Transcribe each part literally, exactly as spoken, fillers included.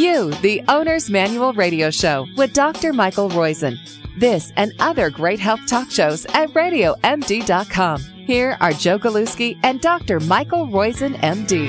You, the Owner's Manual Radio Show with Doctor Michael Roizen. This and other great health talk shows at radio m d dot com. Here are Joe Galuski and Doctor Michael Roizen, M D.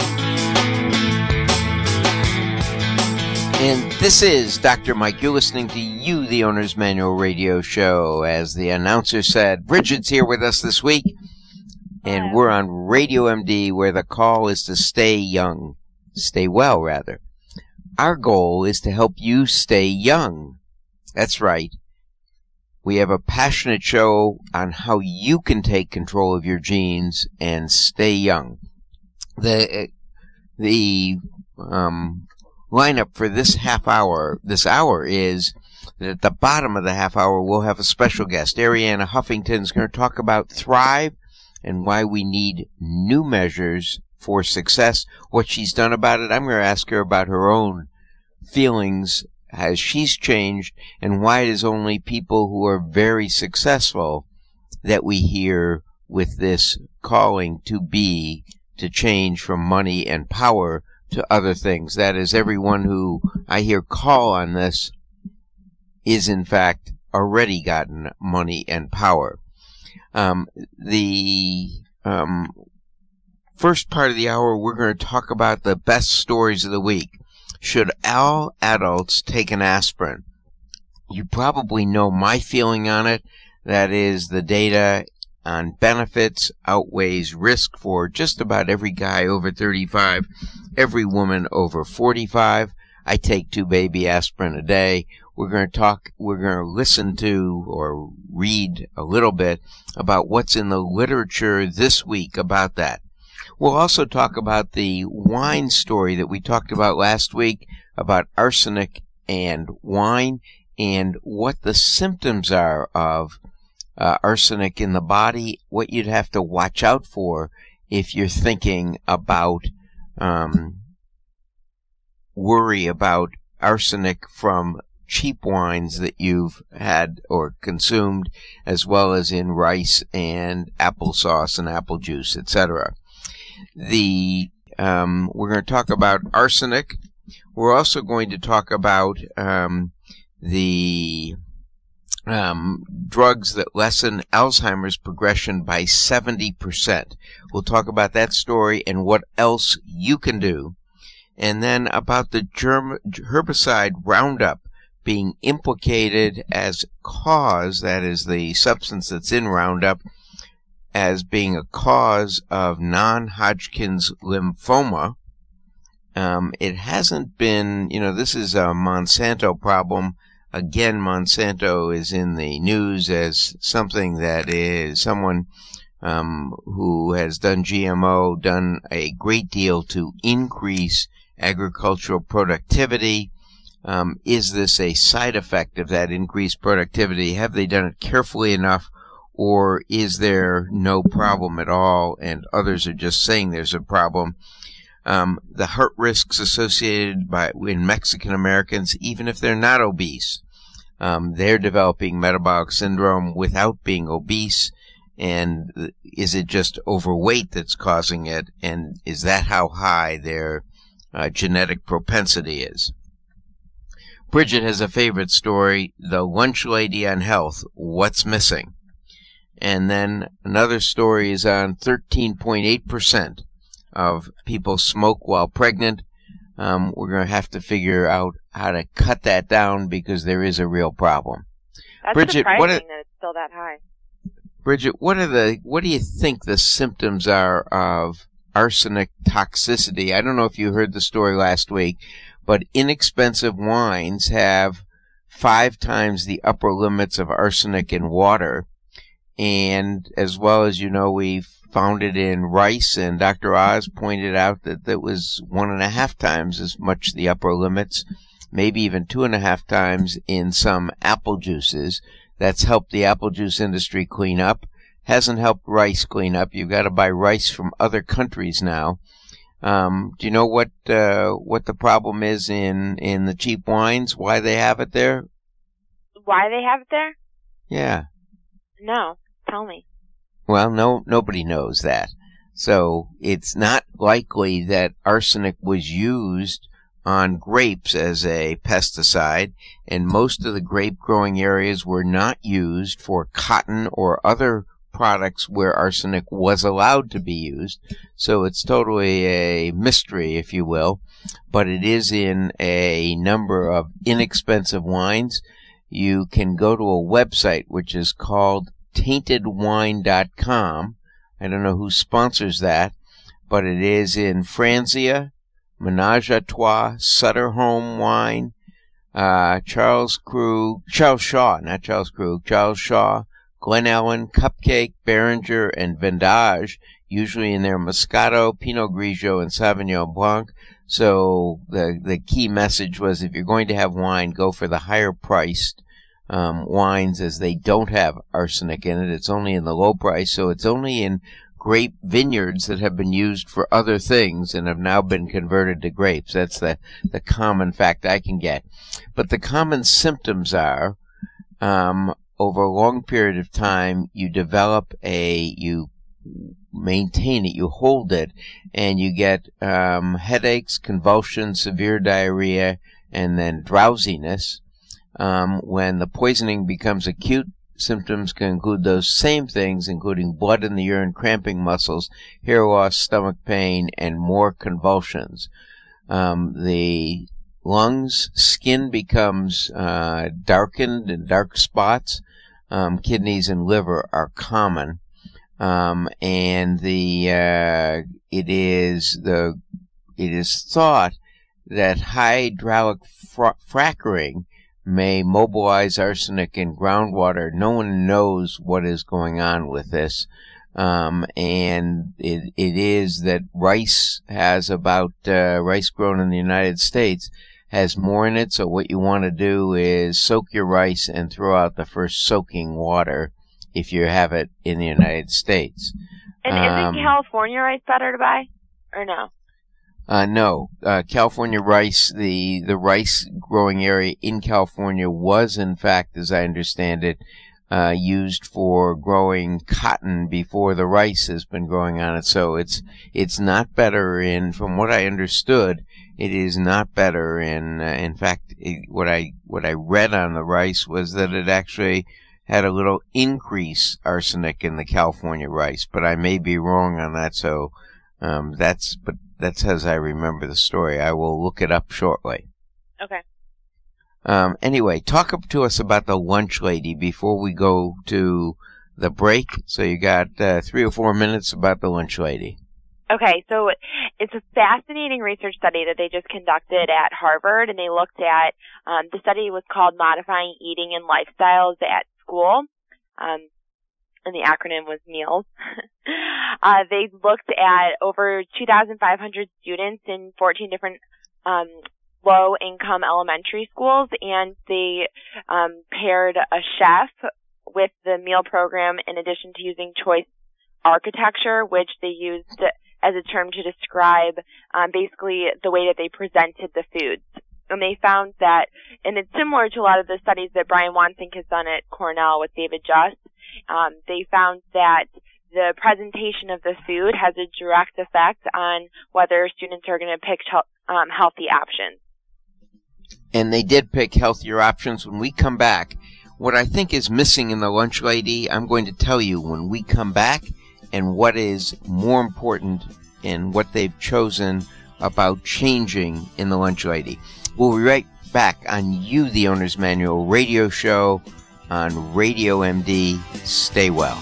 And this is Doctor Mike. You're listening to You, the Owner's Manual Radio Show. As the announcer said, Bridget's here with us this week. And we're on Radio M D, where the call is to stay young. Stay well, rather. Our goal is to help you stay young. That's right. We have a passionate show on how you can take control of your genes and stay young. The the um, lineup for this half hour, this hour, is that at the bottom of the half hour, we'll have a special guest. Arianna Huffington is going to talk about Thrive and why we need new measures for success, what she's done about it. I'm going to ask her about her own feelings as she's changed and why it is only people who are very successful that we hear with this calling to be, to change from money and power to other things. That is, everyone who I hear call on this is in fact already gotten money and power. Um, the um, first part of the hour, we're going to talk about the best stories of the week. Should all adults take an aspirin? You probably know my feeling on it. That is, the data on benefits outweighs risk for just about every guy over thirty-five, every woman over forty-five. I take two baby aspirin a day. We're going to talk, we're going to listen to or read a little bit about what's in the literature this week about that. We'll also talk about the wine story that we talked about last week about arsenic and wine and what the symptoms are of uh, arsenic in the body, what you'd have to watch out for if you're thinking about um, worry about arsenic from cheap wines that you've had or consumed, as well as in rice and applesauce and apple juice, et cetera. The um, we're going to talk about arsenic. We're also going to talk about um, the um, drugs that lessen Alzheimer's progression by seventy percent. We'll talk about that story and what else you can do. And then about the germ- herbicide Roundup being implicated as cause, that is the substance that's in Roundup, as being a cause of non-Hodgkin's lymphoma. Um, it hasn't been, you know, this is a Monsanto problem. Again, Monsanto is in the news as something that is someone um, who has done G M O, done a great deal to increase agricultural productivity. Um, is this a side effect of that increased productivity? Have they done it carefully enough, or is there no problem at all and others are just saying there's a problem? Um, the heart risks associated by in Mexican Americans, even if they're not obese, um, they're developing metabolic syndrome without being obese. And is it just overweight that's causing it? And is that how high their uh, genetic propensity is? Bridget has a favorite story, the lunch lady on health, what's missing? And then another story is on thirteen point eight percent of people smoke while pregnant. Um, we're going to have to figure out how to cut that down because there is a real problem. That's Bridget, surprising what are, that it's still that high. Bridget, what are the what do you think the symptoms are of arsenic toxicity? I don't know if you heard the story last week, but inexpensive wines have five times the upper limits of arsenic in water. And as well as you know, we found it in rice, and Doctor Oz pointed out that that was one and a half times as much the upper limits, maybe even two and a half times in some apple juices. That's helped the apple juice industry clean up. Hasn't helped rice clean up. You've got to buy rice from other countries now. Um, do you know what uh, what the problem is in, in the cheap wines? Why they have it there? Why they have it there? Yeah. No. Tell me. Well, no, nobody knows that. So it's not likely that arsenic was used on grapes as a pesticide, and most of the grape growing areas were not used for cotton or other products where arsenic was allowed to be used. So it's totally a mystery, if you will, but it is in a number of inexpensive wines. You can go to a website which is called tainted wine dot com. I don't know who sponsors that, but it is in Franzia, Menage a Trois, Sutter Home Wine, uh, Charles Krug, Charles Shaw, not Charles Krug, Charles Shaw, Glen Ellen, Cupcake, Beringer, and Vendage, usually in their Moscato, Pinot Grigio, and Sauvignon Blanc. So the the key message was, if you're going to have wine, go for the higher priced um, wines, as they don't have arsenic in it. It's only in the low price, so it's only in grape vineyards that have been used for other things and have now been converted to grapes. That's the, the common fact I can get. But the common symptoms are, um, over a long period of time, you develop a, you maintain it, you hold it, and you get um, headaches, convulsions, severe diarrhea, and then drowsiness. Um, when the poisoning becomes acute, symptoms can include those same things, including blood in the urine, cramping muscles, hair loss, stomach pain, and more convulsions. Um, the lungs, skin becomes uh, darkened and dark spots. Um, kidneys and liver are common. Um, and the uh, it is the it is thought that hydraulic fra- fracturing may mobilize arsenic in groundwater. No one knows what is going on with this. Um, and it, it is that rice has about, uh, rice grown in the United States has more in it. So what you want to do is soak your rice and throw out the first soaking water if you have it in the United States. And um, isn't California rice better to buy? Or no? Uh, no, uh, California rice, the, the rice growing area in California was, in fact, as I understand it, uh, used for growing cotton before the rice has been growing on it. So it's, it's not better in, from what I understood, it is not better in, uh, in fact, it, what I, what I read on the rice was that it actually had a little increase arsenic in the California rice, but I may be wrong on that. So, um, that's, but, That's as I remember the story. I will look it up shortly. Okay. Um, anyway, talk up to us about the lunch lady before we go to the break. So you got uh, three or four minutes about the lunch lady. Okay, so it's a fascinating research study that they just conducted at Harvard, and they looked at, um, the study was called Modifying Eating and Lifestyles at School. Um, and the acronym was MEALS. uh, they looked at over two thousand five hundred students in fourteen different um, low-income elementary schools, and they um, paired a chef with the meal program in addition to using choice architecture, which they used as a term to describe um, basically the way that they presented the foods. And they found that, and it's similar to a lot of the studies that Brian Wansink has done at Cornell with David Just, um, they found that the presentation of the food has a direct effect on whether students are going to pick um, healthy options. And they did pick healthier options. When we come back, what I think is missing in the lunch lady, I'm going to tell you when we come back, and what is more important in what they've chosen about changing in the lunch lady. We'll be right back on You, the Owner's Manual radio show on Radio M D. Stay well.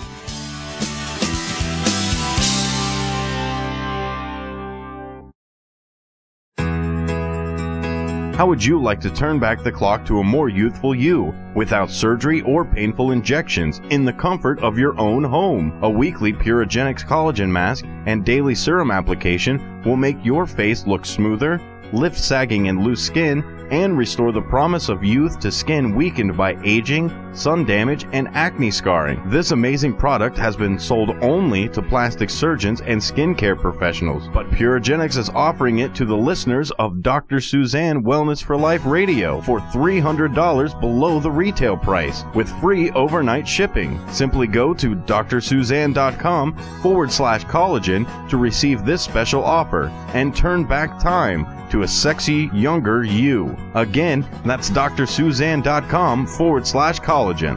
How would you like to turn back the clock to a more youthful you without surgery or painful injections in the comfort of your own home? A weekly Purogenics collagen mask and daily serum application will make your face look smoother, lift sagging and loose skin, and restore the promise of youth to skin weakened by aging, sun damage, and acne scarring. This amazing product has been sold only to plastic surgeons and skincare professionals, but Puregenics is offering it to the listeners of Doctor Suzanne Wellness for Life Radio for three hundred dollars below the retail price with free overnight shipping. Simply go to drsuzanne.com forward slash collagen to receive this special offer and turn back time to a sexy, younger you. Again, that's drsuzanne.com forward slash collagen.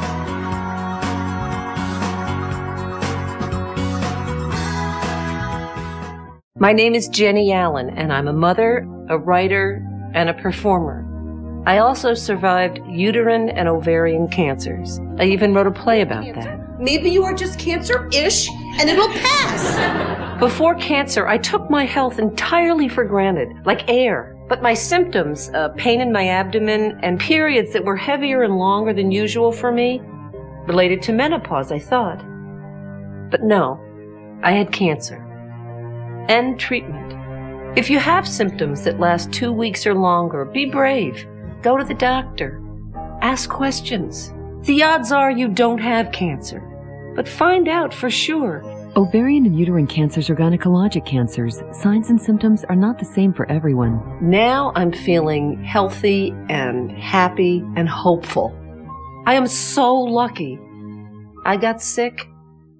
My name is Jenny Allen, and I'm a mother, a writer, and a performer. I also survived uterine and ovarian cancers. I even wrote a play about that. Maybe you are just cancer-ish, and it'll pass. Before cancer, I took my health entirely for granted, like air. But my symptoms, uh, pain in my abdomen, and periods that were heavier and longer than usual for me, related to menopause, I thought. But no, I had cancer. And treatment. If you have symptoms that last two weeks or longer, be brave. Go to the doctor. Ask questions. The odds are you don't have cancer. But find out for sure. Ovarian and uterine cancers are gynecologic cancers. Signs and symptoms are not the same for everyone. Now I'm feeling healthy and happy and hopeful. I am so lucky. I got sick,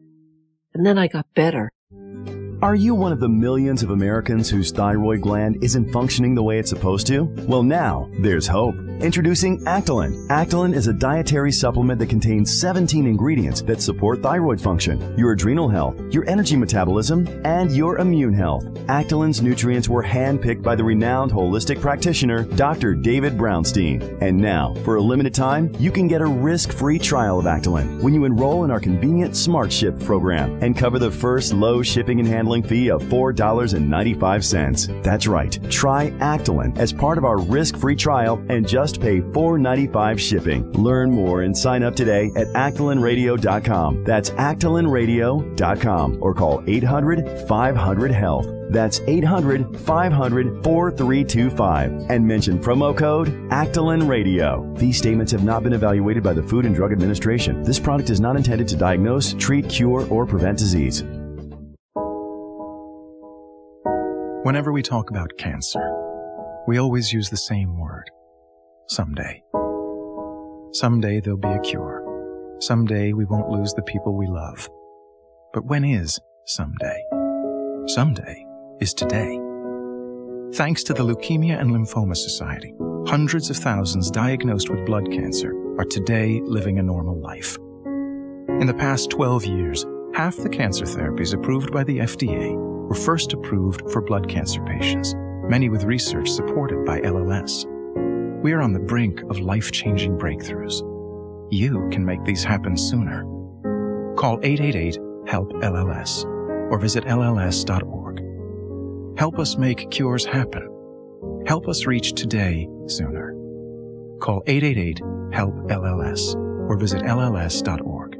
and then I got better. Are you one of the millions of Americans whose thyroid gland isn't functioning the way it's supposed to? Well, now there's hope. Introducing Actolin. Actolin is a dietary supplement that contains seventeen ingredients that support thyroid function, your adrenal health, your energy metabolism, and your immune health. Actolin's nutrients were handpicked by the renowned holistic practitioner, Doctor David Brownstein. And now, for a limited time, you can get a risk-free trial of Actolin when you enroll in our convenient Smart Ship program and cover the first low shipping and handling fee of four dollars and ninety-five cents. That's right. Try Actolin as part of our risk-free trial and just pay four dollars and ninety-five cents shipping. Learn more and sign up today at actolin radio dot com. That's actolin radio dot com or call eight hundred five hundred health. That's eight hundred five hundred four three two five and mention promo code Actolin Radio. These statements have not been evaluated by the Food and Drug Administration. This product is not intended to diagnose, treat, cure, or prevent disease. Whenever we talk about cancer, we always use the same word. Someday. Someday there'll be a cure. Someday we won't lose the people we love. But when is someday? Someday is today. Thanks to the Leukemia and Lymphoma Society, hundreds of thousands diagnosed with blood cancer are today living a normal life. In the past twelve years, half the cancer therapies approved by the F D A were first approved for blood cancer patients, many with research supported by L L S. We are on the brink of life-changing breakthroughs. You can make these happen sooner. Call eight eight eight HELP L L S or visit L L S dot org. Help us make cures happen. Help us reach today sooner. Call eight eight eight HELP L L S or visit L L S dot org.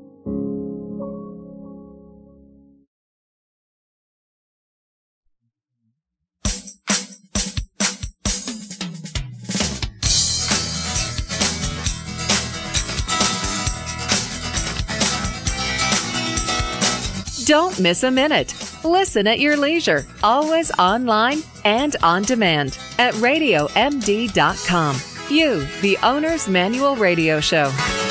Don't miss a minute. Listen at your leisure, always online and on demand at radio m d dot com. You, the Owner's Manual Radio Show.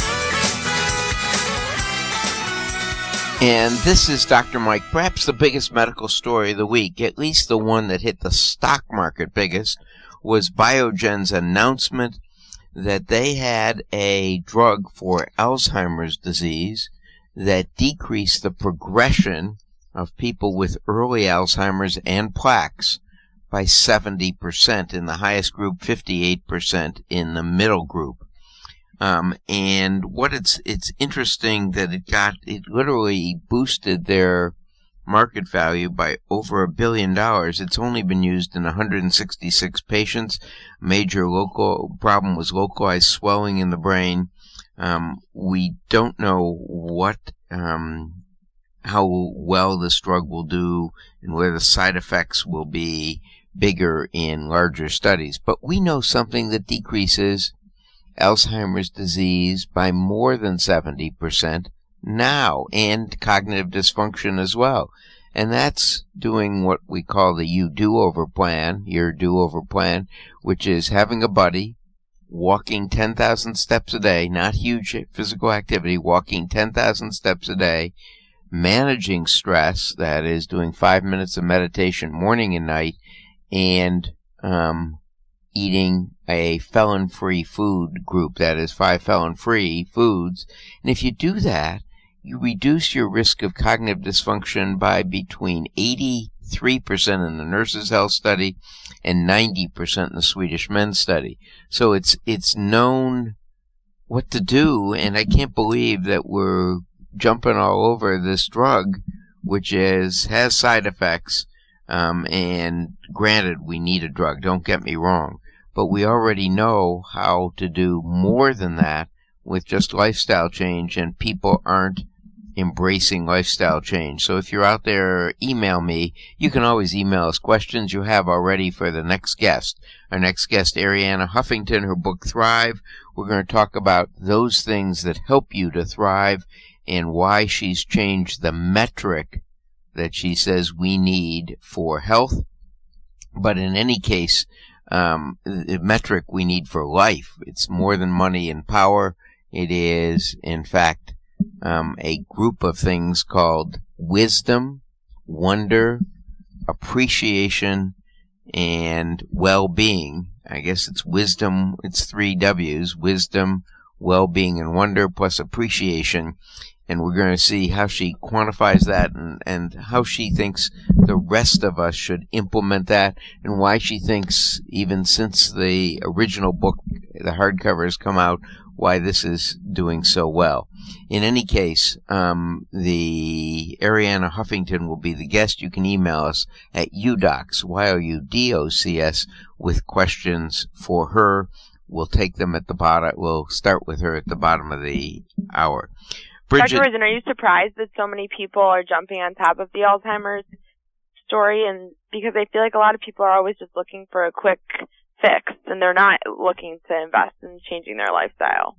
And this is Doctor Mike. Perhaps the biggest medical story of the week, at least the one that hit the stock market biggest, was Biogen's announcement that they had a drug for Alzheimer's disease that decreased the progression of people with early Alzheimer's and plaques by seventy percent in the highest group, fifty-eight percent in the middle group. Um, and what it's it's interesting that it got it literally boosted their market value by over a billion dollars. It's only been used in one hundred sixty-six patients. Major local problem was localized swelling in the brain. Um, we don't know what, um, how well this drug will do and where the side effects will be, bigger in larger studies. But we know something that decreases Alzheimer's disease by more than seventy percent now, and cognitive dysfunction as well. And that's doing what we call the You Do-Over plan, your do-over plan, which is having a buddy, walking ten thousand steps a day, not huge physical activity, walking ten thousand steps a day, managing stress, that is doing five minutes of meditation morning and night, and um, eating a felon-free food group, that is five felon-free foods. And if you do that, you reduce your risk of cognitive dysfunction by between eighty-three percent in the Nurses' Health Study and ninety percent in the Swedish Men's Study. So it's it's known what to do, and I can't believe that we're jumping all over this drug, which is has side effects, um, and granted, we need a drug, don't get me wrong, but we already know how to do more than that with just lifestyle change, and people aren't embracing lifestyle change. So if you're out there, email me. You can always email us questions you have already for the next guest. Our next guest, Arianna Huffington, her book Thrive. We're going to talk about those things that help you to thrive and why she's changed the metric that she says we need for health. But in any case, um, the metric we need for life. It's more than money and power. It is, in fact, Um, a group of things called wisdom, wonder, appreciation, and well-being. I guess it's wisdom, it's three W's, wisdom, well-being, and wonder, plus appreciation. And we're going to see how she quantifies that and, and how she thinks the rest of us should implement that, and why she thinks, even since the original book, the hardcover, has come out, why this is doing so well. In any case, um, the Arianna Huffington will be the guest. You can email us at udocs, Y O U D O C S, with questions for her. We'll take them at the bottom. We'll start with her at the bottom of the hour. Bridget, Doctor Rosen, are you surprised that so many people are jumping on top of the Alzheimer's story? And because I feel like a lot of people are always just looking for a quick fix, and they're not looking to invest in changing their lifestyle.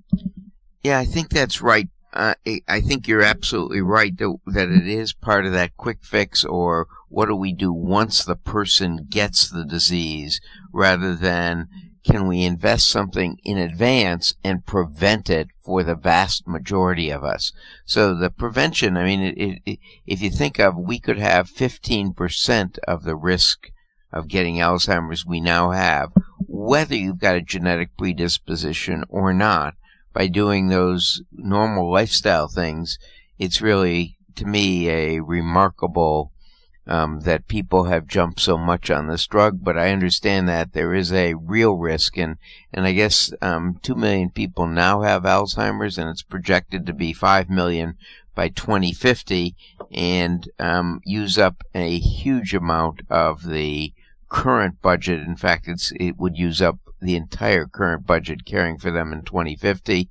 Yeah, I think that's right. Uh, I think you're absolutely right that, that it is part of that quick fix, or what do we do once the person gets the disease, rather than can we invest something in advance and prevent it for the vast majority of us. So the prevention, I mean, it, it, it, if you think of, we could have fifteen percent of the risk of getting Alzheimer's we now have, whether you've got a genetic predisposition or not. By doing those normal lifestyle things, it's really, to me, a remarkable um, that people have jumped so much on this drug. But I understand that there is a real risk, and, and I guess um, two million people now have Alzheimer's, and it's projected to be five million by twenty fifty, and um, use up a huge amount of the current budget. In fact, it's it would use up the entire current budget caring for them in twenty fifty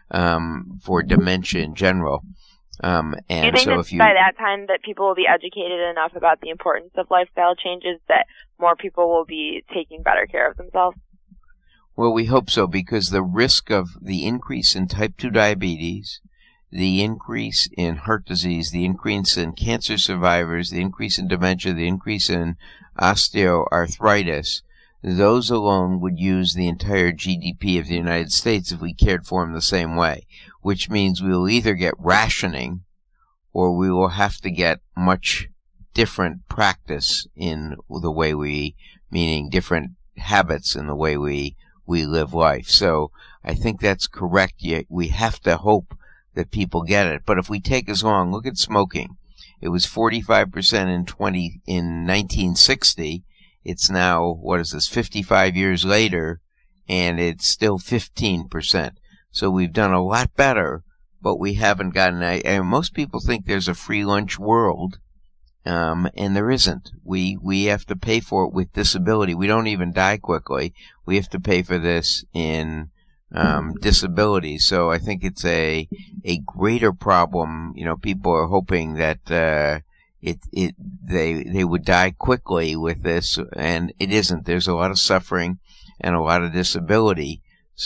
um, for dementia in general. Um, and Do you think so that if you, by that time that people will be educated enough about the importance of lifestyle changes that more people will be taking better care of themselves? Well, we hope so, because the risk of the increase in type two diabetes, the increase in heart disease, the increase in cancer survivors, the increase in dementia, the increase in osteoarthritis, those alone would use the entire G D P of the United States if we cared for them the same way, which means we will either get rationing or we will have to get much different practice in the way we, meaning different habits in the way we, we live life. So I think that's correct. Yet we have to hope that people get it. But if we take as long, look at smoking. It was forty-five percent in twenty in nineteen sixty. It's now, what is this, fifty-five years later, and it's still fifteen percent. So we've done a lot better, but we haven't gotten, and most people think there's a free lunch world, um, and there isn't. We, we have to pay for it with disability. We don't even die quickly. We have to pay for this in um, disability. So I think it's a, a greater problem. You know, people are hoping that, uh, it it they they would die quickly with this, and it isn't. There's a lot of suffering and a lot of disability.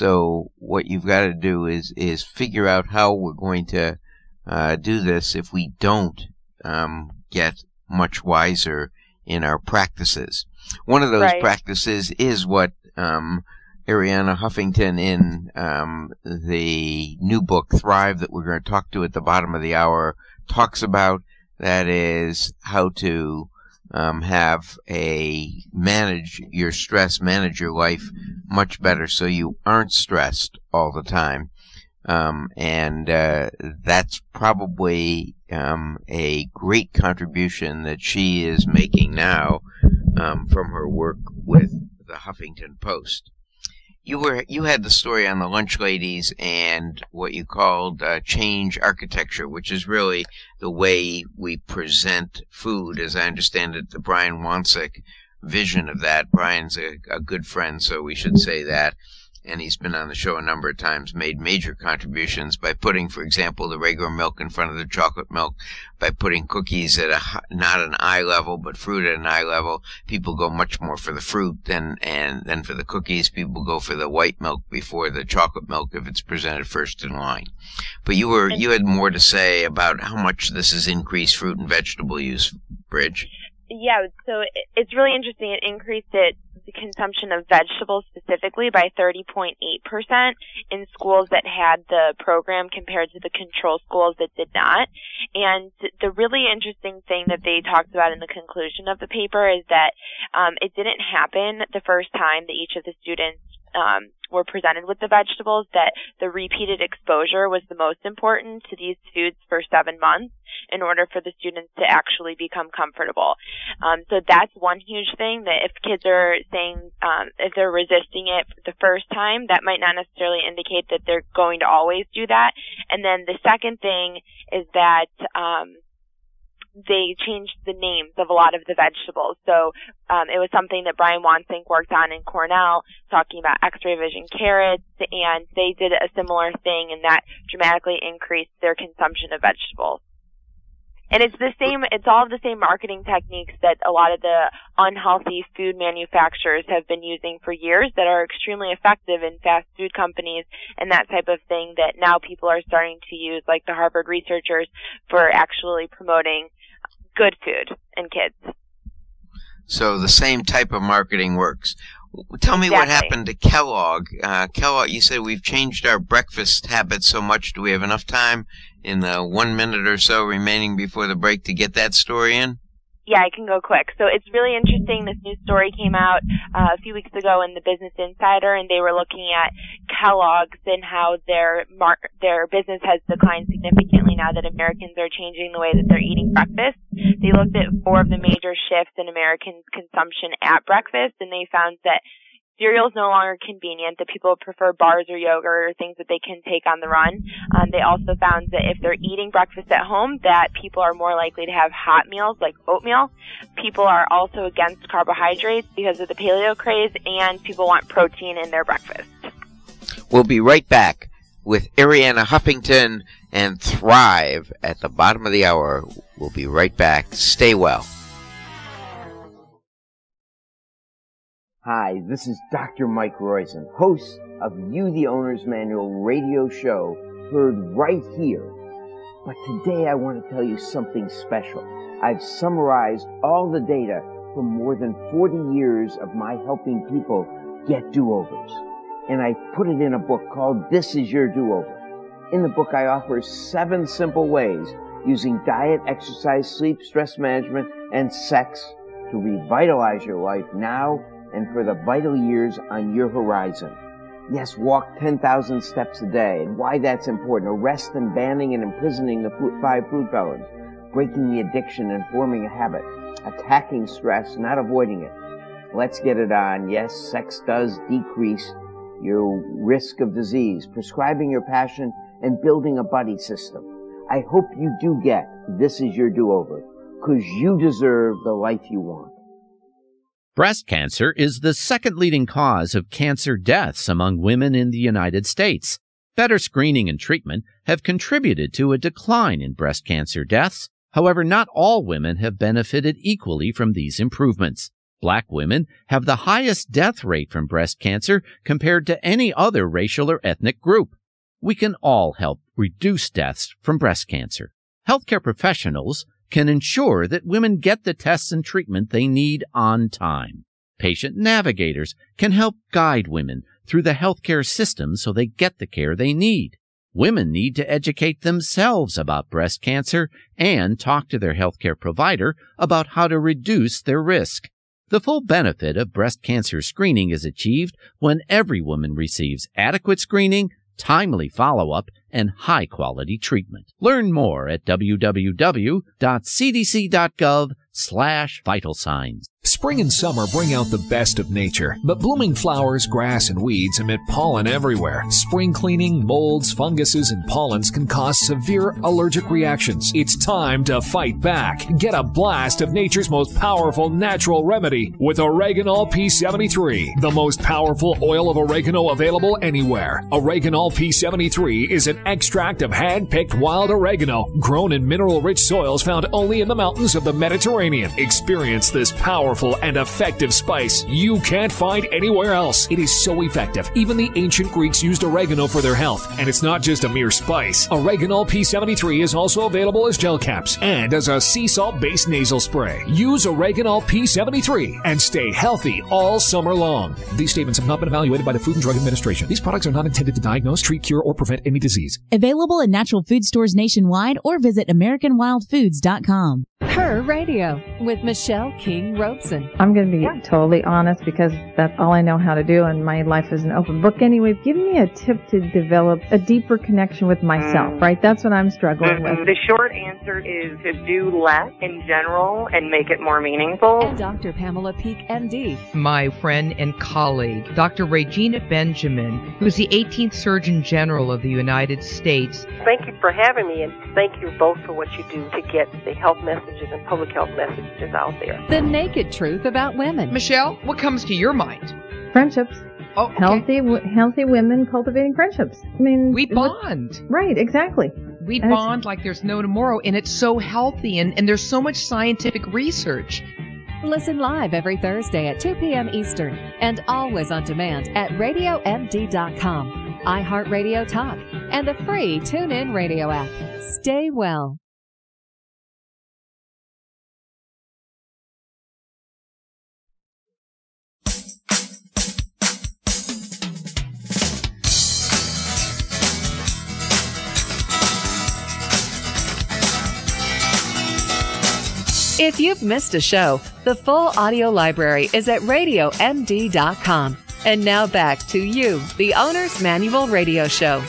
So what you've got to do is is figure out how we're going to uh, do this if we don't um, get much wiser in our practices. One of those Right. practices is what um, Arianna Huffington in um, the new book Thrive that we're going to talk to at the bottom of the hour talks about. That is how to um, have a manage your stress, manage your life much better so you aren't stressed all the time. Um, and uh, that's probably um, a great contribution that she is making now um, from her work with the Huffington Post. You were you had the story on the Lunch Ladies and what you called uh, change architecture, which is really the way we present food, as I understand it, the Brian Wansek vision of that. Brian's a, a good friend, so we should say that. And he's been on the show a number of times, made major contributions by putting, for example, the regular milk in front of the chocolate milk, by putting cookies at a not an eye level, but fruit at an eye level. People go much more for the fruit than and than for the cookies. People go for the white milk before the chocolate milk if it's presented first in line. But you were you had more to say about how much this has increased fruit and vegetable use, Bridge. Yeah, so it- it's really interesting. It increased it, the consumption of vegetables specifically by thirty point eight percent in schools that had the program compared to the control schools that did not. And the really interesting thing that they talked about in the conclusion of the paper is that um, it didn't happen the first time that each of the students um, were presented with the vegetables, that the repeated exposure was the most important to these foods for seven months in order for the students to actually become comfortable. Um, so that's one huge thing, that if kids are saying, um, if they're resisting it the first time, that might not necessarily indicate that they're going to always do that. And then the second thing is that um, they changed the names of a lot of the vegetables. So um, it was something that Brian Wansink worked on in Cornell, talking about X-ray vision carrots, and they did a similar thing, and that dramatically increased their consumption of vegetables. And it's the same, it's all of the same marketing techniques that a lot of the unhealthy food manufacturers have been using for years that are extremely effective in fast food companies and that type of thing that now people are starting to use, like the Harvard researchers, for actually promoting good food in kids. So the same type of marketing works. Tell me Exactly. what happened to Kellogg. Uh, Kellogg, you said we've changed our breakfast habits so much. Do we have enough time in the one minute or so remaining before the break to get that story in? Yeah, I can go quick. So it's really interesting. This new story came out uh, a few weeks ago in the Business Insider, and they were looking at Kellogg's and how their mar- their business has declined significantly now that Americans are changing the way that they're eating breakfast. They looked at four of the major shifts in American consumption at breakfast, and they found that cereal is no longer convenient, that people prefer bars or yogurt or things that they can take on the run. Um, they also found that if they're eating breakfast at home, that people are more likely to have hot meals like oatmeal. People are also against carbohydrates because of the paleo craze, and people want protein in their breakfast. We'll be right back with Arianna Huffington and Thrive at the bottom of the hour. We'll be right back. Stay well. Hi, this is Doctor Mike Roizen, host of You the Owner's Manual radio show, heard right here. But today I want to tell you something special. I've summarized all the data from more than forty years of my helping people get do-overs. And I put it in a book called This Is Your Do-Over. In the book I offer seven simple ways using diet, exercise, sleep, stress management, and sex to revitalize your life now and for the vital years on your horizon. Yes, walk ten thousand steps a day, and why that's important. Arrest and banning and imprisoning the food, five food felons. Breaking the addiction and forming a habit. Attacking stress, not avoiding it. Let's get it on. Yes, sex does decrease your risk of disease. Prescribing your passion and building a buddy system. I hope you do get This Is Your Do-Over, because you deserve the life you want. Breast cancer is the second leading cause of cancer deaths among women in the United States. Better screening and treatment have contributed to a decline in breast cancer deaths. However, not all women have benefited equally from these improvements. Black women have the highest death rate from breast cancer compared to any other racial or ethnic group. We can all help reduce deaths from breast cancer. Healthcare professionals can ensure that women get the tests and treatment they need on time. Patient navigators can help guide women through the healthcare system so they get the care they need. Women need to educate themselves about breast cancer and talk to their healthcare provider about how to reduce their risk. The full benefit of breast cancer screening is achieved when every woman receives adequate screening, timely follow-up, and high-quality treatment. Learn more at w w w dot c d c dot gov slash vital signs. Spring and summer bring out the best of nature, but blooming flowers, grass, and weeds emit pollen everywhere. Spring cleaning, molds, funguses, and pollens can cause severe allergic reactions. It's time to fight back. Get a blast of nature's most powerful natural remedy with Oreganol P seventy-three, the most powerful oil of oregano available anywhere. Oreganol P seventy-three is an extract of hand-picked wild oregano grown in mineral-rich soils found only in the mountains of the Mediterranean. Experience this powerful and effective spice you can't find anywhere else. It is so effective. Even the ancient Greeks used oregano for their health, and it's not just a mere spice. Oreganol P seventy-three is also available as gel caps and as a sea salt-based nasal spray. Use Oreganol P seventy-three and stay healthy all summer long. These statements have not been evaluated by the Food and Drug Administration. These products are not intended to diagnose, treat, cure, or prevent any disease. Available in natural food stores nationwide or visit american wild foods dot com. Her Radio with Michelle King Robeson. I'm going to be yeah. totally honest because that's all I know how to do, and my life is an open book anyway. Give me a tip to develop a deeper connection with myself, mm. right? That's what I'm struggling with. The short answer is to do less in general and make it more meaningful. And Doctor Pamela Peek, M D. My friend and colleague, Doctor Regina Benjamin, who's the eighteenth Surgeon General of the United States. Thank you for having me, and thank you both for what you do to get the health messages and public health messages out there. The naked truth about women. Michelle, what comes to your mind? Friendships. Oh, okay. Healthy, healthy women cultivating friendships. I mean, we bond. Right, exactly. We and bond like there's no tomorrow, and it's so healthy, and, and there's so much scientific research. Listen live every Thursday at two p.m. Eastern and always on demand at radio m d dot com, iHeartRadio Talk, and the free TuneIn Radio app. Stay well. If you've missed a show, the full audio library is at radio m d dot com. And now back to you, the Owner's Manual Radio Show.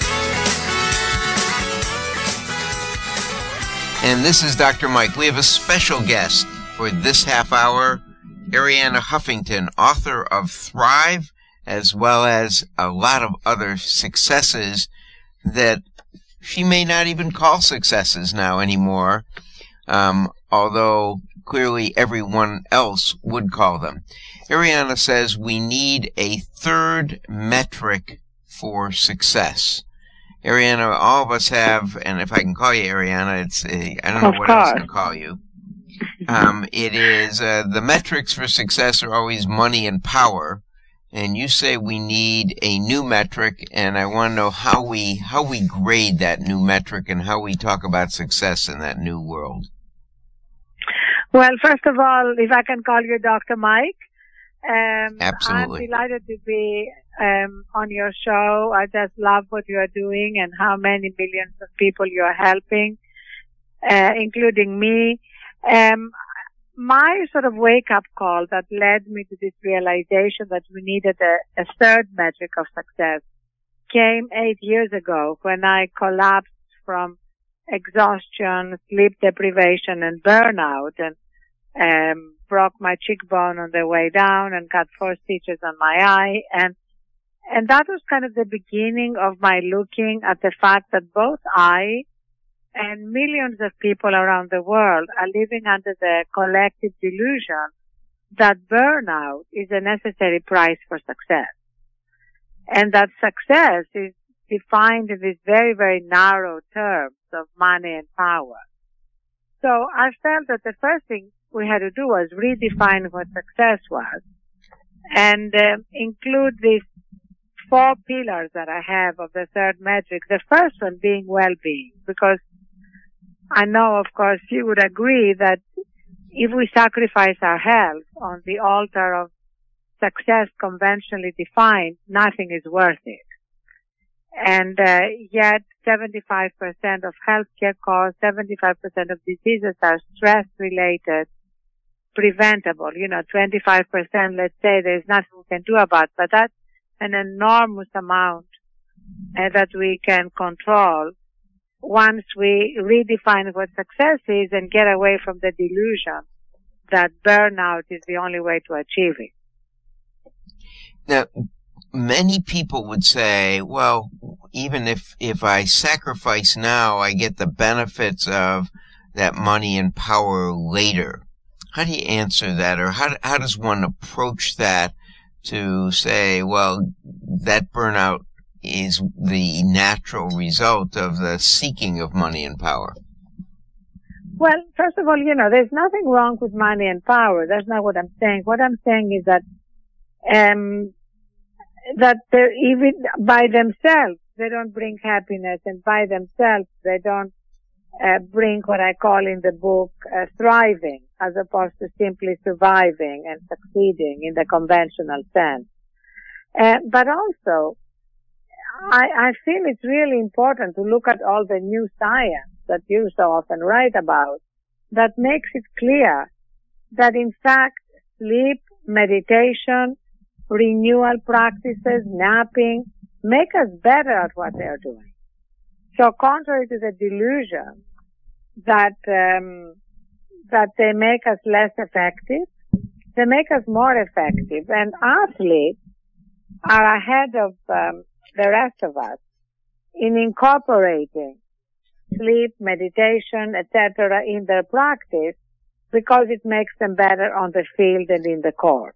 And this is Doctor Mike. We have a special guest for this half hour, Arianna Huffington, author of Thrive, as well as a lot of other successes that she may not even call successes now anymore. Um, although clearly everyone else would call them. Arianna says we need a third metric for success. Arianna, all of us have, and if I can call you Arianna, it's a, I don't know of what course. else to call you. Um, it is, uh, the metrics for success are always money and power. And you say we need a new metric, and I want to know how we, how we grade that new metric and how we talk about success in that new world. Well, first of all, if I can call you Doctor Mike, um, Absolutely. I'm delighted to be um, on your show. I just love what you are doing and how many millions of people you are helping, uh, including me. Um, my sort of wake-up call that led me to this realization that we needed a, a third metric of success came eight years ago when I collapsed from exhaustion, sleep deprivation, and burnout, and um, broke my cheekbone on the way down and got four stitches on my eye. And and that was kind of the beginning of my looking at the fact that both I and millions of people around the world are living under the collective delusion that burnout is a necessary price for success. And that success is defined in these very, very narrow terms of money and power. So I felt that the first thing we had to do was redefine what success was and uh, include these four pillars that I have of the third metric. The first one being well-being, because I know, of course, you would agree that if we sacrifice our health on the altar of success conventionally defined, nothing is worth it. And uh, yet seventy-five percent of healthcare costs, seventy-five percent of diseases are stress-related, preventable. You know, twenty-five percent, let's say, there's nothing we can do about, but that's an enormous amount uh, that we can control once we redefine what success is and get away from the delusion that burnout is the only way to achieve it. Now, many people would say, well, even if, if I sacrifice now, I get the benefits of that money and power later. How do you answer that? Or how, how does one approach that to say, well, that burnout is the natural result of the seeking of money and power? Well, first of all, you know, there's nothing wrong with money and power. That's not what I'm saying. What I'm saying is that, um, that they're even by themselves, they don't bring happiness, and by themselves, they don't uh, bring what I call in the book uh, thriving, as opposed to simply surviving and succeeding in the conventional sense. Uh, but also, I, I feel it's really important to look at all the new science that you so often write about that makes it clear that in fact sleep, meditation, renewal practices, napping make us better at what they're doing. So contrary to the delusion that um, that they make us less effective, they make us more effective. And athletes are ahead of um, the rest of us in incorporating sleep, meditation, et cetera in their practice because it makes them better on the field and in the court.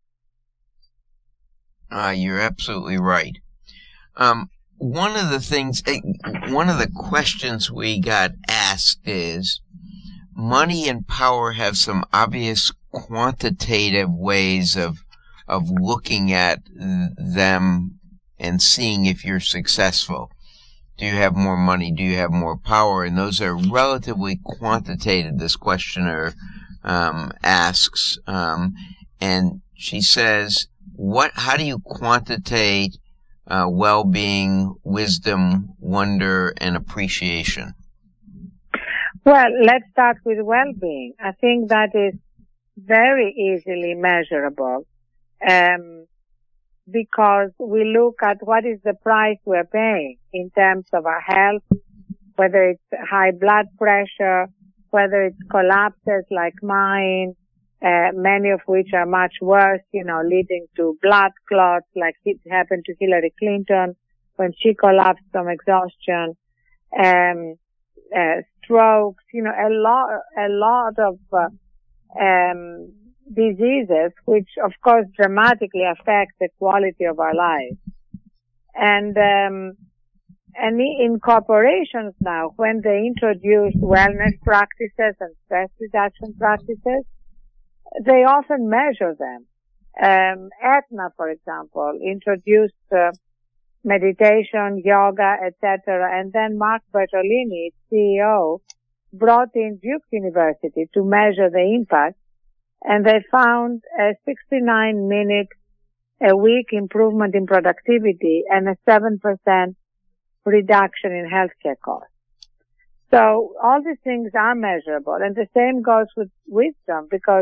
Uh, you're absolutely right. Um, one of the things, one of the questions we got asked is, money and power have some obvious quantitative ways of of looking at them and seeing if you're successful. Do you have more money? Do you have more power? And those are relatively quantitative, this questioner um, asks. Um, and she says, "What? How do you quantitate uh, well-being, wisdom, wonder, and appreciation?" Well, let's start with well-being. I think that is very easily measurable um, because we look at what is the price we're paying in terms of our health, whether it's high blood pressure, whether it's collapses like mine, Uh, many of which are much worse, you know, leading to blood clots, like it happened to Hillary Clinton when she collapsed from exhaustion, um, uh, strokes, you know, a lot, a lot of uh, um, diseases, which of course dramatically affect the quality of our lives. And um, and in corporations now, when they introduce wellness practices and stress reduction practices, they often measure them. Um, Aetna, for example, introduced uh, meditation, yoga, et cetera, and then Mark Bertolini, C E O, brought in Duke University to measure the impact, and they found a sixty-nine minute a week improvement in productivity and a seven percent reduction in healthcare costs. So all these things are measurable, and the same goes with wisdom, because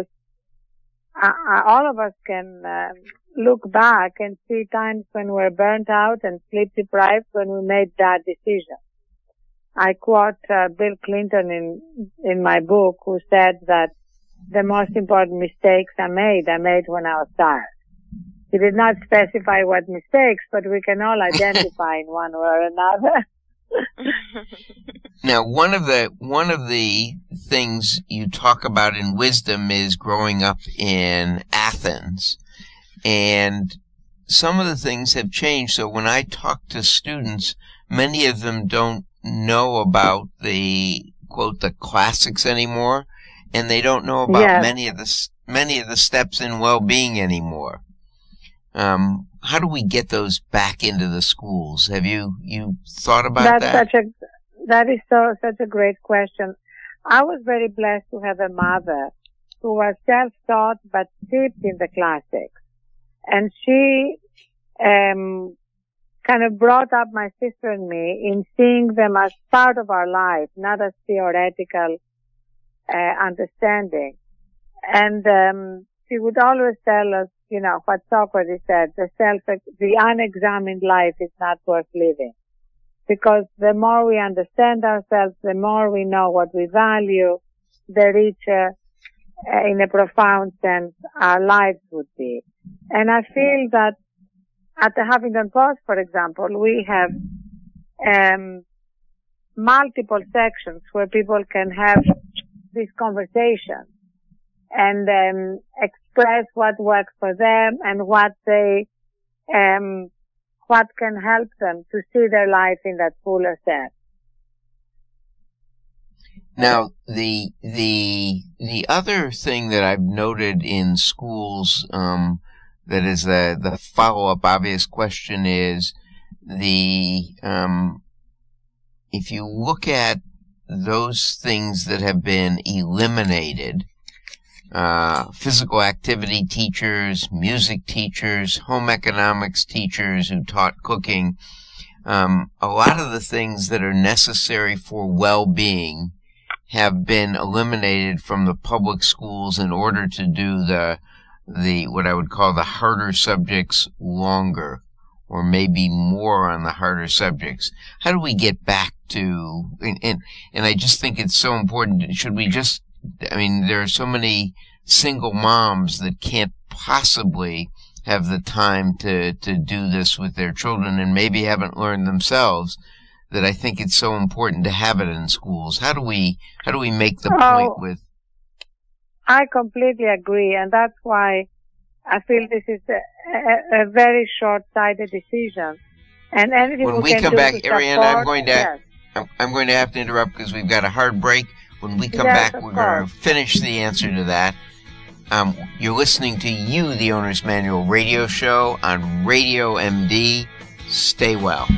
Uh, all of us can uh, look back and see times when we're burnt out and sleep deprived when we made bad decisions. I quote uh, Bill Clinton in in my book, who said that the most important mistakes I made, I made when I was tired. He did not specify what mistakes, but we can all identify in one way or another. Now, one of the one of the things you talk about in wisdom is growing up in Athens, and some of the things have changed. So when I talk to students, many of them don't know about the quote, the classics anymore, and they don't know about Yes. many of the s- many of the steps in well-being anymore. Um, how do we get those back into the schools? Have you you thought about That's that? such a that is so such a great question. I was very blessed to have a mother who was self-taught but steeped in the classics, and she um, kind of brought up my sister and me in seeing them as part of our life, not as theoretical uh, understanding. And um, she would always tell us, you know, what Socrates said: the self, the unexamined life is not worth living. Because the more we understand ourselves, the more we know what we value, the richer, uh, in a profound sense, our lives would be. And I feel that at the Huffington Post, for example, we have um, multiple sections where people can have this conversation and um, express what works for them and what they um, what can help them to see their life in that fuller sense. Now, the the the other thing that I've noted in schools, um, that is the the follow-up obvious question is the um, if you look at those things that have been eliminated, uh, physical activity teachers, music teachers, home economics teachers who taught cooking, um, a lot of the things that are necessary for well-being have been eliminated from the public schools in order to do the the what I would call the harder subjects longer, or maybe more on the harder subjects. How do we get back to and and, and I just think it's so important. Should we just I mean, there are so many single moms that can't possibly have the time to, to do this with their children and maybe haven't learned themselves, that I think it's so important to have it in schools. How do we, how do we make the Oh, point with? I completely agree, and that's why I feel this is a, a, a very short-sighted decision. And anything When we we can come do back, to Ariana, I'm support- going to, yes. I'm, I'm going to have to interrupt because we've got a hard break. When we come Yes, back, of we're going course. to finish the answer to that. Um, you're listening to You, the Owner's Manual radio show on Radio M D. Stay well.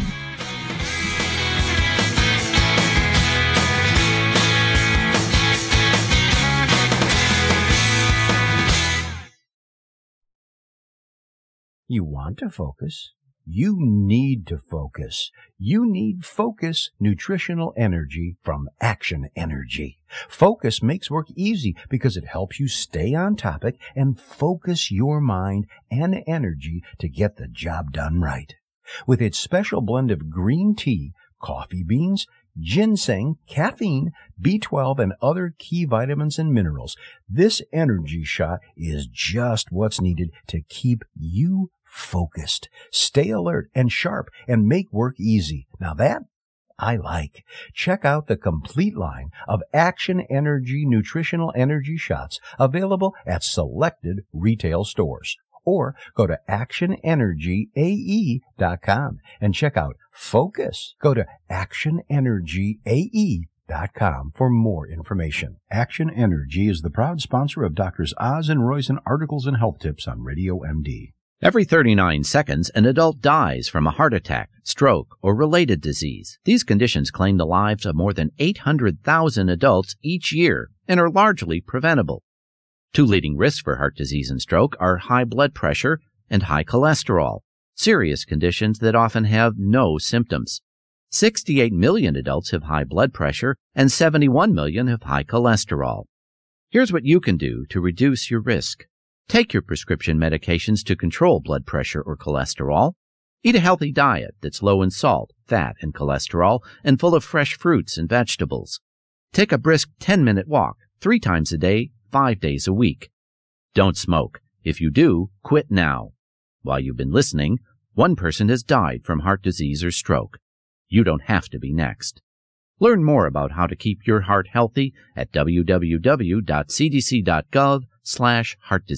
You want to focus? You need to focus. You need Focus Nutritional Energy from Action Energy. Focus makes work easy because it helps you stay on topic and focus your mind and energy to get the job done right. With its special blend of green tea, coffee beans, ginseng, caffeine, B twelve, and other key vitamins and minerals, this energy shot is just what's needed to keep you focused, stay alert and sharp, and make work easy. Now that I like. Check out the complete line of Action Energy Nutritional Energy Shots available at selected retail stores. Or go to action energy a e dot com and check out Focus. Go to action energy a e dot com for more information. Action Energy is the proud sponsor of Doctors Oz and Roizen Articles and Health Tips on Radio M D. Every thirty-nine seconds, an adult dies from a heart attack, stroke, or related disease. These conditions claim the lives of more than eight hundred thousand adults each year and are largely preventable. Two leading risks for heart disease and stroke are high blood pressure and high cholesterol, serious conditions that often have no symptoms. sixty-eight million adults have high blood pressure and seventy-one million have high cholesterol. Here's what you can do to reduce your risk. Take your prescription medications to control blood pressure or cholesterol. Eat a healthy diet that's low in salt, fat, and cholesterol, and full of fresh fruits and vegetables. Take a brisk ten-minute walk three times a day, five days a week. Don't smoke. If you do, quit now. While you've been listening, one person has died from heart disease or stroke. You don't have to be next. Learn more about how to keep your heart healthy at w w w dot c d c dot gov slash heart disease.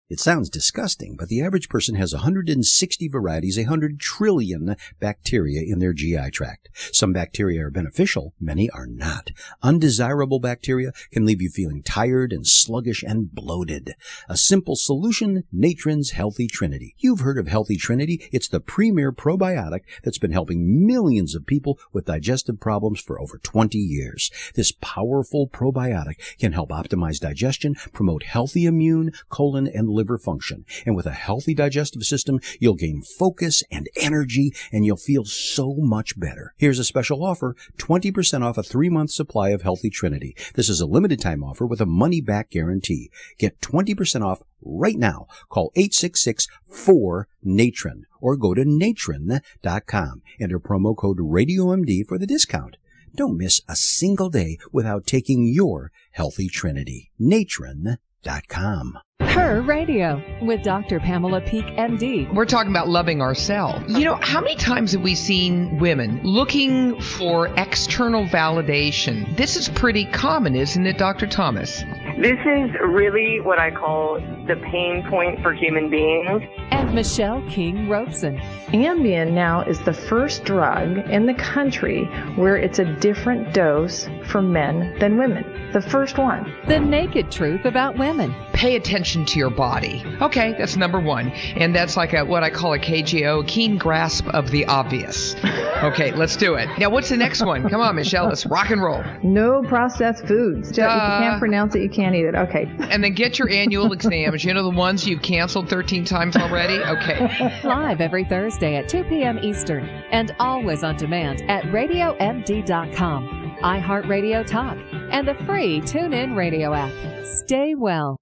It sounds disgusting, but the average person has one hundred sixty varieties, one hundred trillion bacteria in their G I tract. Some bacteria are beneficial, many are not. Undesirable bacteria can leave you feeling tired and sluggish and bloated. A simple solution, Natron's Healthy Trinity. You've heard of Healthy Trinity. It's the premier probiotic that's been helping millions of people with digestive problems for over twenty years. This powerful probiotic can help optimize digestion, promote healthy immune, colon, and liver function. And with a healthy digestive system, you'll gain focus and energy, and you'll feel so much better. Here's a special offer, twenty percent off a three-month supply of Healthy Trinity. This is a limited-time offer with a money-back guarantee. Get twenty percent off right now. Call eight six six, four, Natron or go to natron dot com. Enter promo code Radio M D for the discount. Don't miss a single day without taking your Healthy Trinity. natron dot com. Her Radio with Doctor Pamela Peak, M D. We're talking about loving ourselves. You know, how many times have we seen women looking for external validation? This is pretty common, isn't it, Doctor Thomas? This is really what I call the pain point for human beings. And Michelle King Robeson. Ambien now is the first drug in the country where it's a different dose for men than women. The first one. The naked truth about women. Pay attention to your body. Okay, that's number one. And that's like a what I call a K G O, a keen grasp of the obvious. Okay, let's do it. Now, what's the next one? Come on, Michelle, let's rock and roll. No processed foods. If you can't pronounce it, you can't eat it. Okay. And then get your annual exams. You know the ones you've canceled thirteen times already? Okay. Live every Thursday at two p.m. Eastern and always on demand at radio m d dot com, iHeartRadio Talk, and the free TuneIn Radio app. Stay well.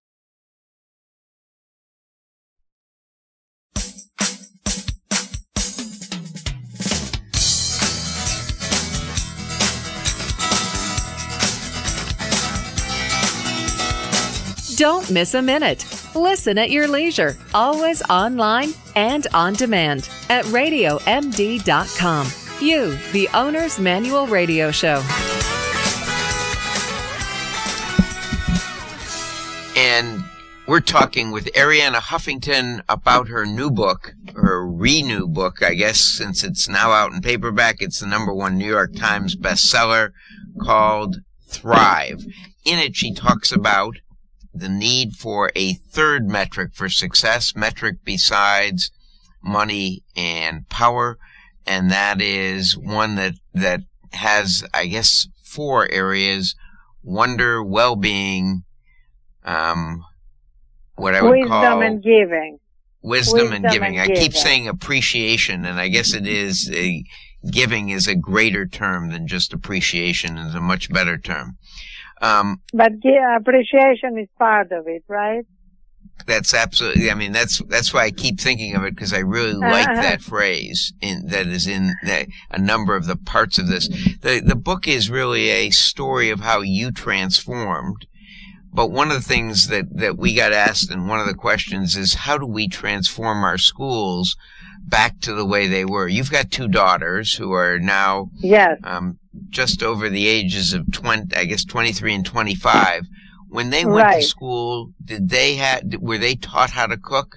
Don't miss a minute. Listen at your leisure, always online and on demand at radio m d dot com. You, the Owner's Manual Radio Show. And we're talking with Arianna Huffington about her new book, her renew book, I guess, since it's now out in paperback. It's the number one New York Times bestseller called Thrive. In it, she talks about the need for a third metric for success, metric besides money and power, and that is one that, that has, I guess, four areas: wonder, well-being, um, what I would wisdom call... and giving. Wisdom, wisdom and giving. and I keep giving. saying appreciation, and I guess it is a... Giving is a greater term than just appreciation. It's a much better term. Um, but yeah, appreciation is part of it, right? That's absolutely, I mean, that's that's why I keep thinking of it, because I really like Uh-huh. that phrase in, that is in the, a number of the parts of this. The, the book is really a story of how you transformed. But one of the things that, that we got asked, and one of the questions is, how do we transform our schools back to the way they were? You've got two daughters who are now yes. um, just over the ages of twenty, I guess twenty-three and twenty-five. When they went Right. to school, did they had were they taught how to cook?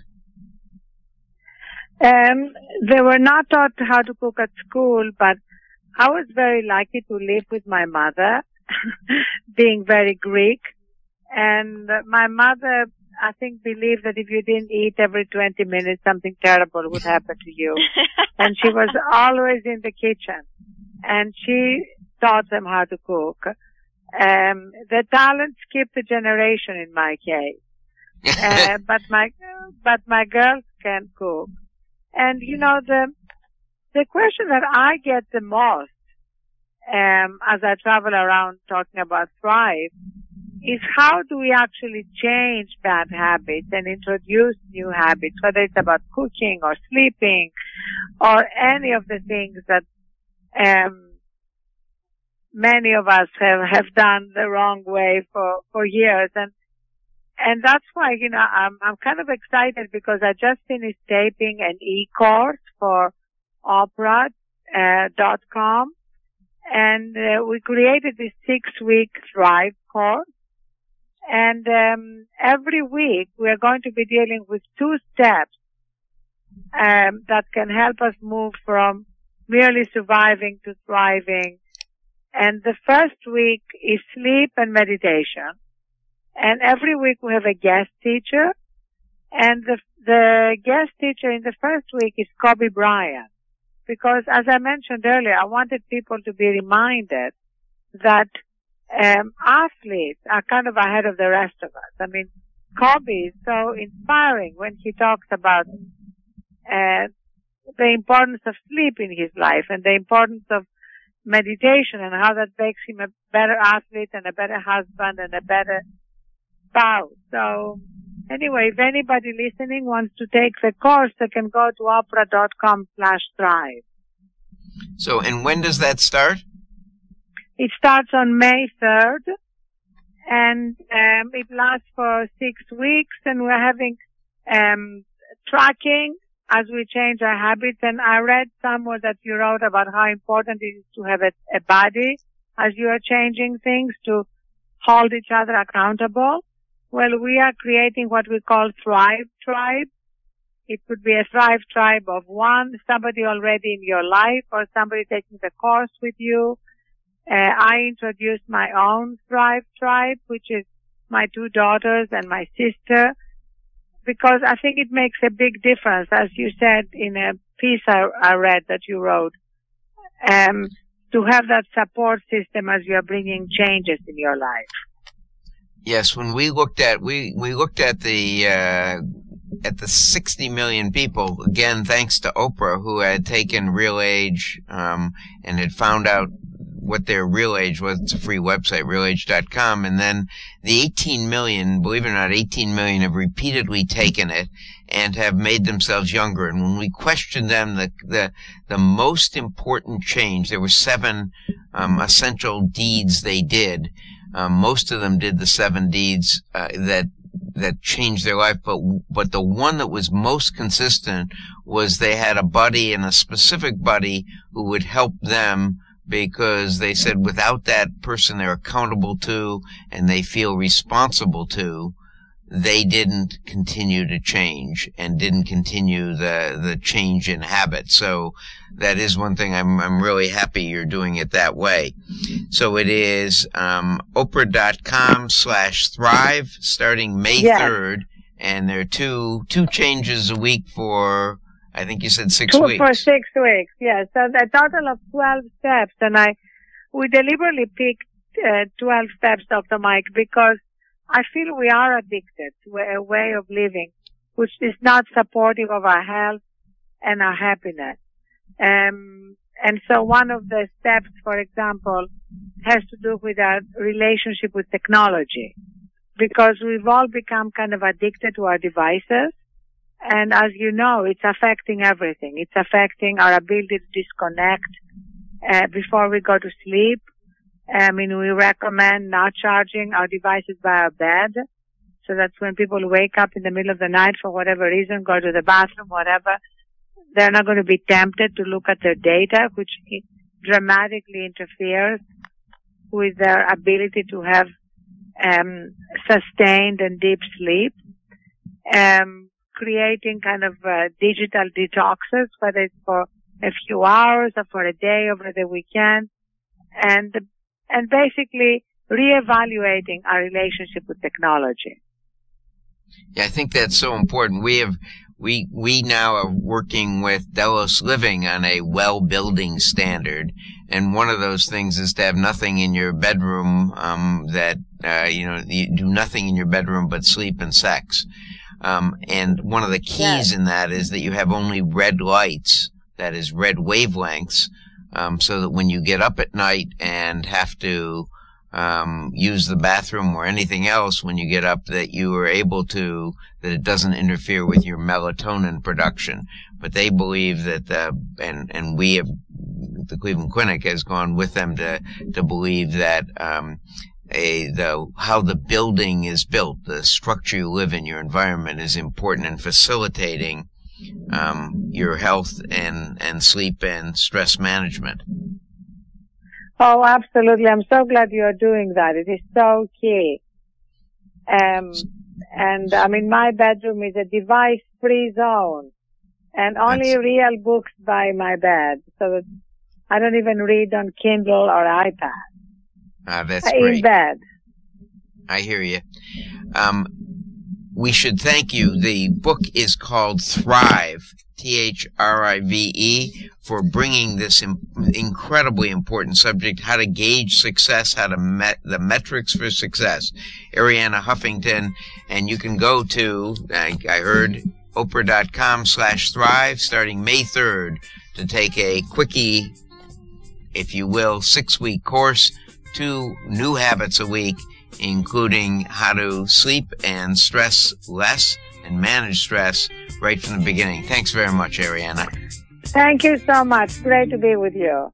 Um, they were not taught how to cook at school, but I was very lucky to live with my mother, being very Greek. And my mother, I think, believed that if you didn't eat every twenty minutes, something terrible would happen to you. And she was always in the kitchen. And she taught them how to cook. Um, the talent skipped a generation in my case. uh, but my, but my girls can cook. And you know, the, the question that I get the most, um, as I travel around talking about Thrive, is how do we actually change bad habits and introduce new habits, whether it's about cooking or sleeping or any of the things that, um, many of us have, have done the wrong way for, for years. And, and that's why, you know, I'm, I'm kind of excited because I just finished taping an e-course for Oprah, uh, dot com. And, uh, we created this six week Thrive course. And um, every week we are going to be dealing with two steps um, that can help us move from merely surviving to thriving. And the first week is sleep and meditation. And every week we have a guest teacher. And the, the guest teacher in the first week is Kobe Bryant. Because as I mentioned earlier, I wanted people to be reminded that um, athletes are kind of ahead of the rest of us. I mean, Kobe is so inspiring when he talks about uh, the importance of sleep in his life and the importance of meditation and how that makes him a better athlete and a better husband and a better spouse. So anyway, if anybody listening wants to take the course, they can go to oprah.com slash thrive. So, and when does that start? It starts on May third, and um, it lasts for six weeks, and we're having um, tracking as we change our habits. And I read somewhere that you wrote about how important it is to have a, a body as you are changing things to hold each other accountable. Well, we are creating what we call Thrive Tribe. It could be a Thrive Tribe of one, somebody already in your life or somebody taking the course with you. Uh, I introduced my own Thrive Tribe, which is my two daughters and my sister, because I think it makes a big difference, as you said in a piece I, I read that you wrote, um, to have that support system as you are bringing changes in your life. Yes, when we looked at we we looked at the uh, at the sixty million people, again thanks to Oprah, who had taken Real Age um, and had found out what their real age was. It's a free website, real age dot com, and then the eighteen million, believe it or not, eighteen million have repeatedly taken it and have made themselves younger. And when we questioned them, the the the most important change, there were seven um, essential deeds they did. Um, most of them did the seven deeds uh, that that changed their life, but but the one that was most consistent was they had a buddy, and a specific buddy, who would help them, because they said without that person they're accountable to and they feel responsible to, they didn't continue to change and didn't continue the the change in habit. So that is one thing. I'm I'm really happy you're doing it that way. So it is um, oprah.com slash thrive starting May third, and there are two two changes a week for, I think you said six Two weeks. For six weeks, yes. So a total of twelve steps, and I we deliberately picked uh, twelve steps, Doctor Mike, because I feel we are addicted to a way of living which is not supportive of our health and our happiness. Um, and so one of the steps, for example, has to do with our relationship with technology, because we've all become kind of addicted to our devices. And as you know, it's affecting everything. It's affecting our ability to disconnect uh, before we go to sleep. I mean, we recommend not charging our devices by our bed, so that when people wake up in the middle of the night for whatever reason, go to the bathroom, whatever, they're not going to be tempted to look at their data, which dramatically interferes with their ability to have um, sustained and deep sleep. Um, creating kind of uh, digital detoxes, whether it's for a few hours or for a day over the weekend, and and basically reevaluating our relationship with technology. Yeah, I think that's so important. We have we we now are working with Delos Living on a well building standard, and one of those things is to have nothing in your bedroom um, that uh, you know you do nothing in your bedroom but sleep and sex. Um, and one of the keys yes. in that is that you have only red lights, that is red wavelengths, um, so that when you get up at night and have to um, use the bathroom or anything else when you get up, that you are able to, that it doesn't interfere with your melatonin production. But they believe that, the, and, and we have, the Cleveland Clinic has gone with them to, to believe that, um, A, the, how the building is built, the structure you live in, your environment, is important in facilitating um, your health and, and sleep and stress management. Oh, absolutely. I'm so glad you're doing that. It is so key. Um, and I mean, my bedroom is a device-free zone, and only That's... real books by my bed. So that I don't even read on Kindle or iPad. Ah, that's in great. bed. I hear you. Um, we should thank you. The book is called Thrive, T H R I V E, for bringing this im- incredibly important subject, how to gauge success, how to met the metrics for success. Arianna Huffington, and you can go to, I, I heard, Oprah.com slash Thrive, starting May third, to take a quickie, if you will, six-week course, two new habits a week, including how to sleep and stress less and manage stress right from the beginning. Thanks very much, Arianna. Thank you so much. Great to be with you.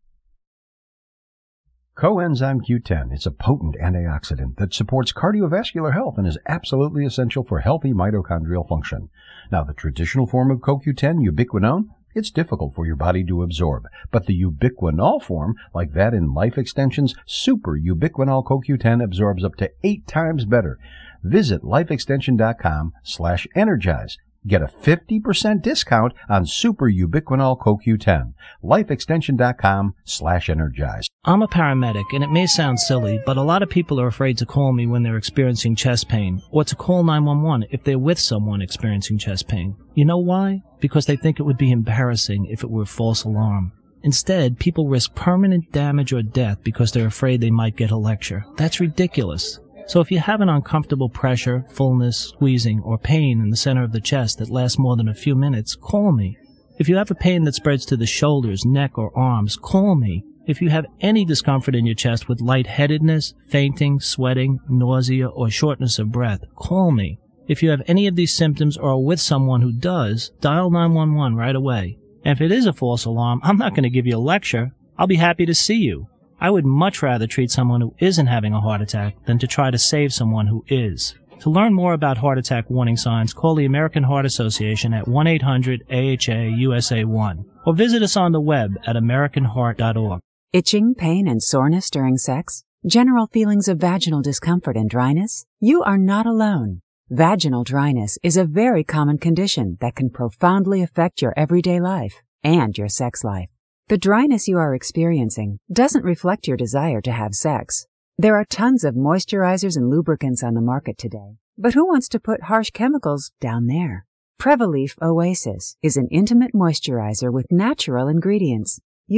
Coenzyme Q ten. It's a potent antioxidant that supports cardiovascular health and is absolutely essential for healthy mitochondrial function. Now, the traditional form of Co Q ten, ubiquinone, it's difficult for your body to absorb, but the ubiquinol form, like that in Life Extension's Super Ubiquinol Co Q ten, absorbs up to eight times better. Visit lifeextension.com slash energize. Get a fifty percent discount on Super Ubiquinol Co Q ten. lifeextension.com slash energize. I'm a paramedic, and it may sound silly, but a lot of people are afraid to call me when they're experiencing chest pain, or to call nine one one if they're with someone experiencing chest pain. You know why? Because they think it would be embarrassing if it were a false alarm. Instead, people risk permanent damage or death because they're afraid they might get a lecture. That's ridiculous. So if you have an uncomfortable pressure, fullness, squeezing, or pain in the center of the chest that lasts more than a few minutes, call me. If you have a pain that spreads to the shoulders, neck, or arms, call me. If you have any discomfort in your chest with lightheadedness, fainting, sweating, nausea, or shortness of breath, call me. If you have any of these symptoms or are with someone who does, dial nine one one right away. And if it is a false alarm, I'm not going to give you a lecture. I'll be happy to see you. I would much rather treat someone who isn't having a heart attack than to try to save someone who is. To learn more about heart attack warning signs, call the American Heart Association at one eight hundred A H A U S A one or visit us on the web at american heart dot org. Itching, pain, and soreness during sex? General feelings of vaginal discomfort and dryness? You are not alone. Vaginal dryness is a very common condition that can profoundly affect your everyday life and your sex life. The dryness you are experiencing doesn't reflect your desire to have sex. There are tons of moisturizers and lubricants on the market today, but who wants to put harsh chemicals down there? Prevaleaf Oasis is an intimate moisturizer with natural ingredients